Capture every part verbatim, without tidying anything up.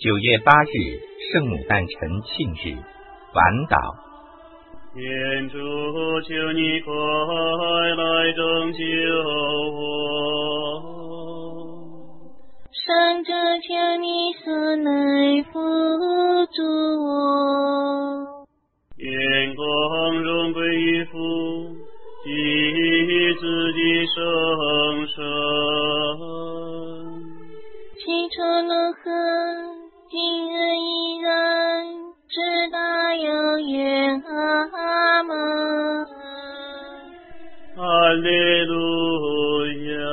九月八日，圣母诞辰庆日，晚祷。 天主，求你快来拯救我！ 上主，求你速来扶助我！ 愿光荣归于父及子及圣神。 起初如何，今日依然，直到永远。阿们。 哈利路亚。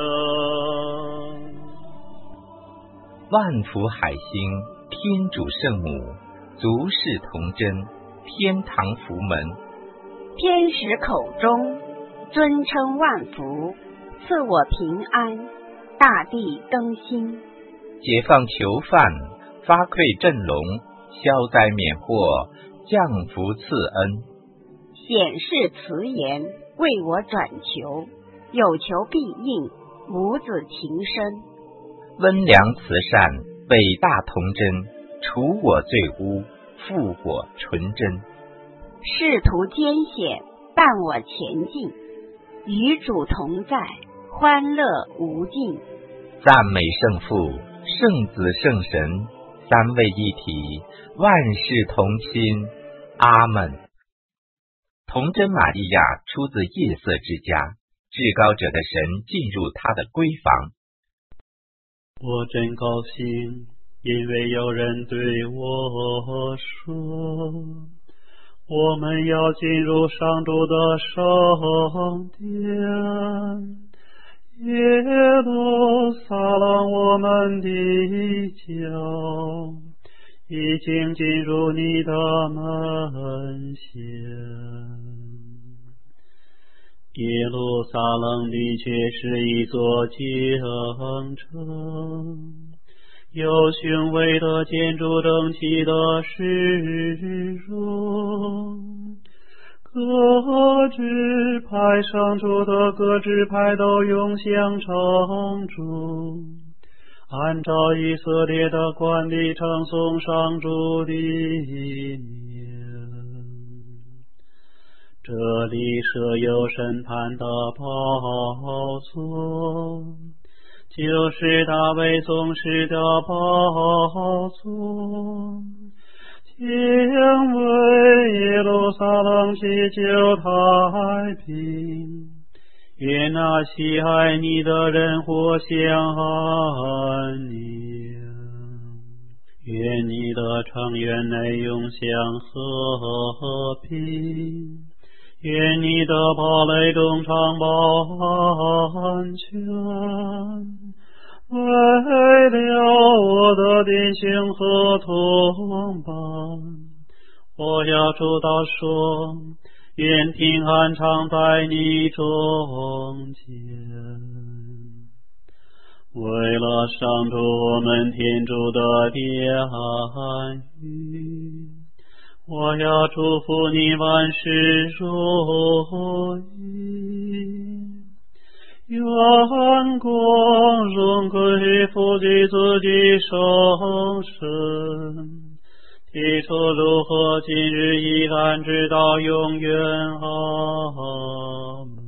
万福海星，天主圣母，足世童真，天堂福门， 天使口中尊称万福，赐我平安，大地更新， 解放囚犯，发馈振聋，消灾免祸，降福赐恩， 显示慈颜，为我转求，有求必应，母子情深， 温良慈善，伟大童真，除我罪污，复我纯真， 仕途艰险，伴我前进，与主同在，欢乐无尽， 赞美圣父、圣子、圣神，三位一体，万事同心。阿们。童真玛利亚出自夜色之家，至高者的神进入他的闺房。 我真高兴，因为有人对我说，我们要进入上主的圣殿，耶路撒冷我们的脚已经进入你的门前。耶路撒冷的确是一座京城，有雄伟的建筑，整齐的市容，各支派上主的各支派都涌向城主，按照以色列的惯例唱颂上主的名。这里设有审判的宝座，就是大卫宗室的宝座，请为耶路撒冷祈求太平，愿那喜爱你的人获享安宁，愿你的城垣内永享和平，愿你的堡垒中常保安全。为了我的弟兄和同伴，我要主祷说，愿平安常在你中间。为了上主我们天主的殿宇，我要祝福你万事如意，愿光荣归父及子及圣神，起初如何，今日依然，直到永远。阿门。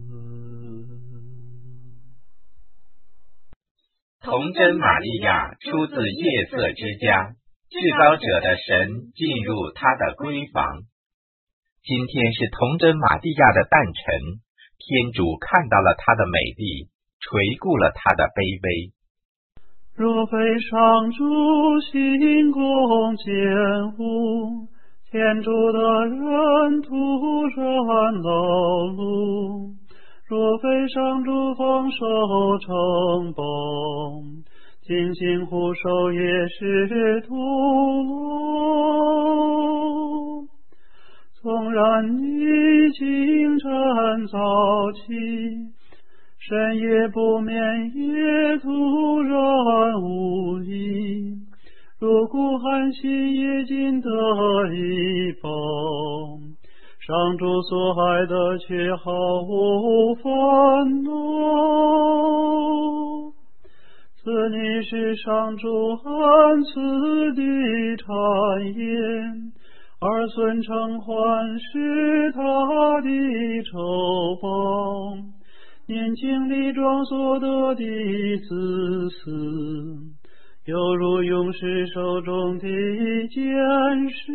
童真玛利亚出自夜色之家，至高者的神进入他的闺房。今天是童真玛利亚的诞辰，天主看到了她的美丽，垂顾了她的卑微。 若非上主行宫建物，天主的人突然劳碌；若非上主防守城堡，精心护守也是徒劳。纵然你清晨早起，深夜不眠，也突然无益。如孤寒心也尽得一饱，上主所爱的却毫无烦恼。此你是上主恩赐的产业，儿孙承欢是他的酬报，年轻力壮所得的子嗣，犹如勇士手中的剑士。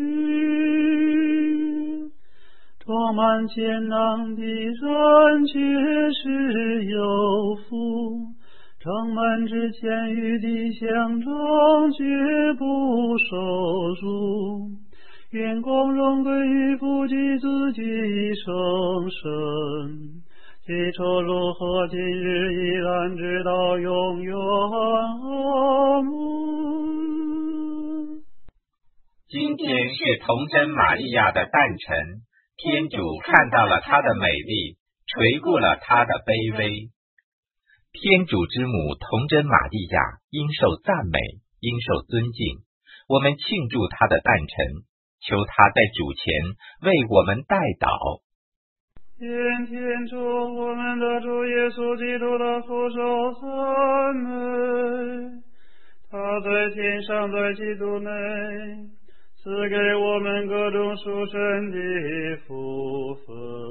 装满钱囊的人却是有福，城门之前与地相争，绝不受辱。愿光荣归于父及子及圣神，起初如何，今日依然，直到永远。阿门。 今天是童真玛利亚的诞辰，天主看到了她的美丽，垂顾了她的卑微。天主之母童真玛利亚应受赞美，应受尊敬。我们庆祝她的诞辰，求她在主前为我们代祷。 愿天主我们的主耶稣基督的父受赞美，他在天上在基督内赐给我们各种属神的福分，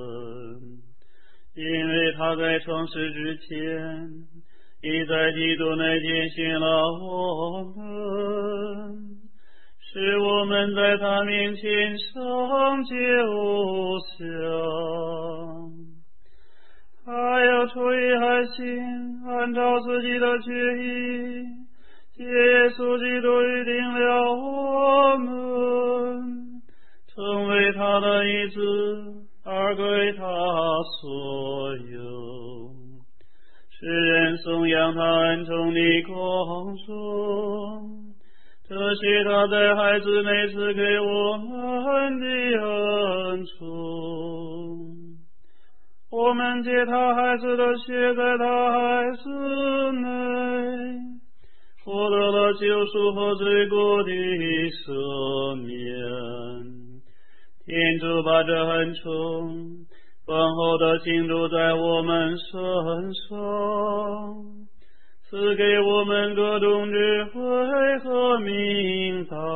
因为他在创世之前已在基督内拣选了我们，使我们在他面前圣洁无瑕。他要出于爱心，按照自己的决意，借耶稣基督预定了我们，成为他的一子，而归他所有，使人颂扬他恩宠的光荣。这是他在孩子内赐给我们的恩宠。我们借他孩子的血，在他孩子内获得了救赎和罪过的赦免。天主把这恩宠丰厚的倾注在我们身上，赐给我们各种智慧和明白，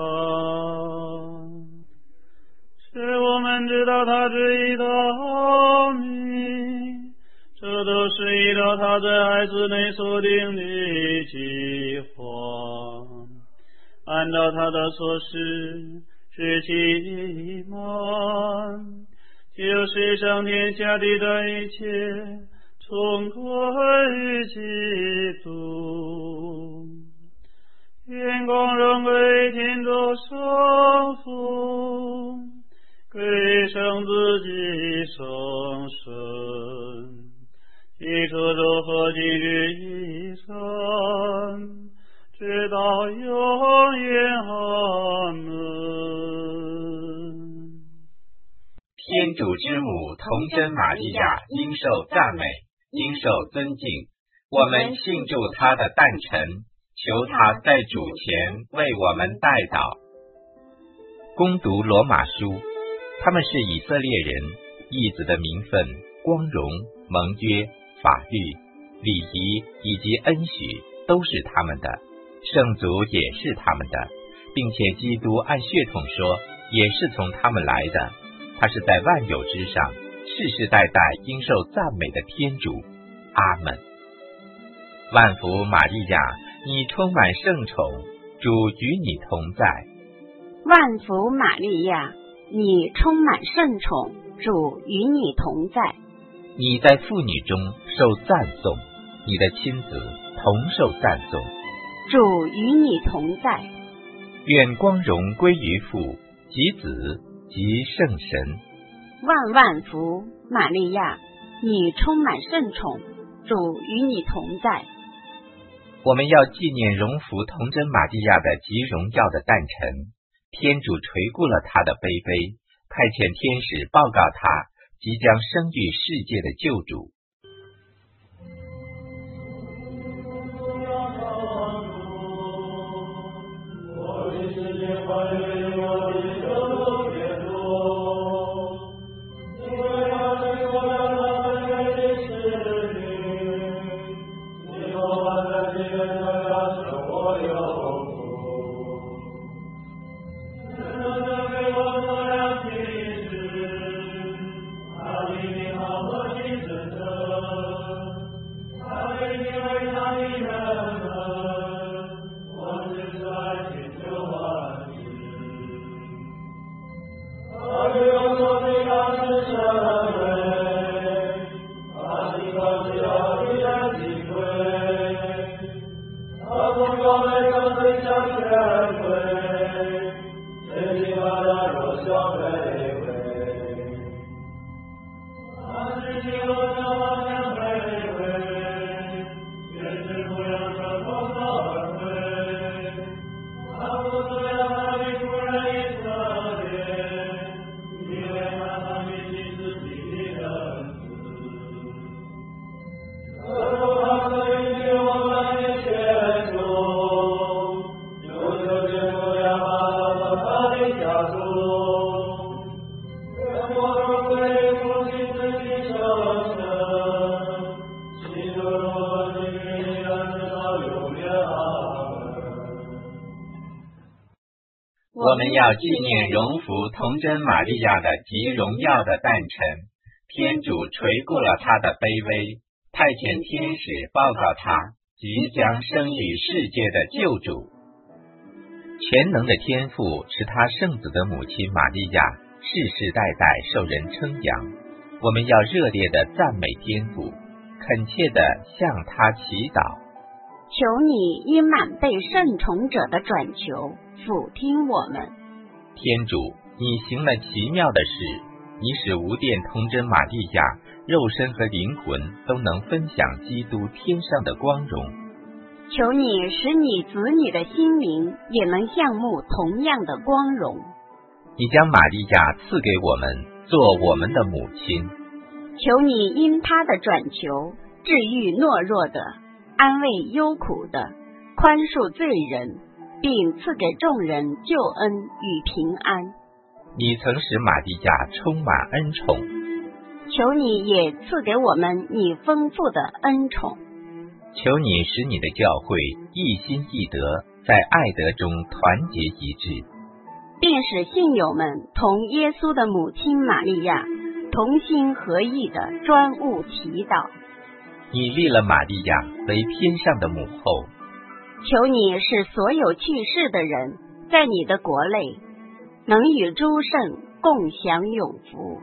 使我们知道他旨意的奥秘。这都是依照他在孩子内所定的计划，按照他的所示使其满，就是上天下地的一切从归于基督。愿光荣归天主圣父，归圣子及圣神，起初如何，今日依然，直到永远。阿门。 天主之母童真玛利亚应受赞美，应受尊敬。我们庆祝她的诞辰，求她在主前为我们代祷。攻读罗马书，他们是以色列人，义子的名分、光荣、盟约、法律、礼仪以及恩许都是他们的，圣族也是他们的，并且基督按血统说也是从他们来的。他是在万有之上，世世代代应受赞美的天主。阿们。万福玛利亚，你充满圣宠，主与你同在。 万福玛利亚，你充满圣宠，主与你同在。 你在妇女中受赞颂，你的亲子同受赞颂。 主与你同在。 愿光荣归于父及子及圣神。 万万福玛利亚，你充满圣宠，主与你同在。 我们要纪念荣福童真玛利亚的极荣耀的诞辰，天主垂顾了她的卑微，派遣天使报告她即将生育世界的救主。 Thank you. 我们要纪念荣福童真玛利亚的极荣耀的诞辰。天主垂顾了他的卑微，派遣天使报告他即将生于世界的救主。全能的天父是他圣子的母亲玛利亚，世世代代受人称扬。我们要热烈地赞美天父，恳切地向他祈祷。 求你因满被圣宠者的转求，俯听我们。 天主，你行了奇妙的事，你使无玷童真玛利亚肉身和灵魂都能分享基督天上的光荣。 求你使你子女的心灵也能向慕同样的光荣。 你将玛利亚赐给我们，做我们的母亲。 求你因她的转求，治愈懦弱的，安慰忧苦的，宽恕罪人，并赐给众人救恩与平安。 你曾使玛利亚充满恩宠， 求你也赐给我们你丰富的恩宠。 求你使你的教会一心一德，在爱德中团结一致， 并使信友们同耶稣的母亲玛利亚同心合意的专务祈祷。 你立了玛利亚为天上的母后， 求你使所有去世的人在你的国内能与诸圣共享永福。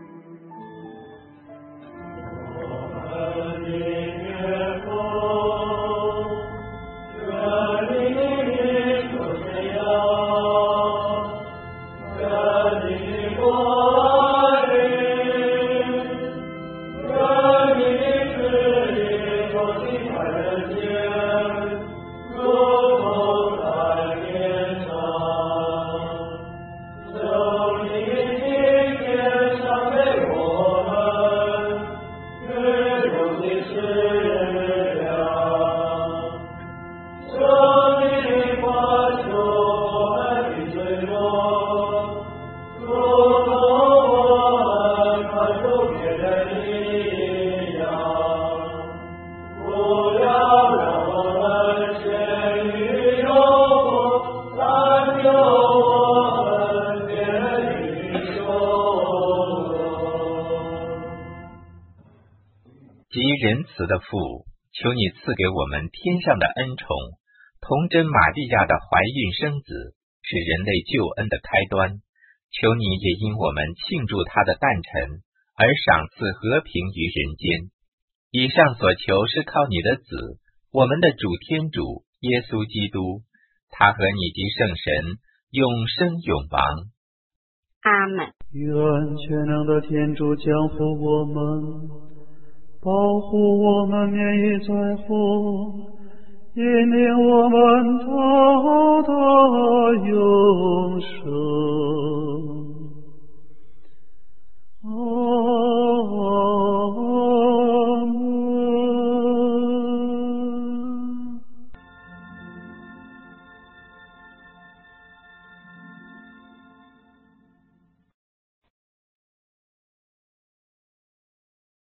仁慈的父，求你赐给我们天上的恩宠，童真玛利亚的怀孕生子，是人类救恩的开端。求你也因我们庆祝他的诞辰，而赏赐和平于人间。以上所求是靠你的子，我们的主天主耶稣基督，他和你及圣神永生永王。 阿们。 愿全能的天主降福我们，保护我们免于灾祸，引领我们到达永生。阿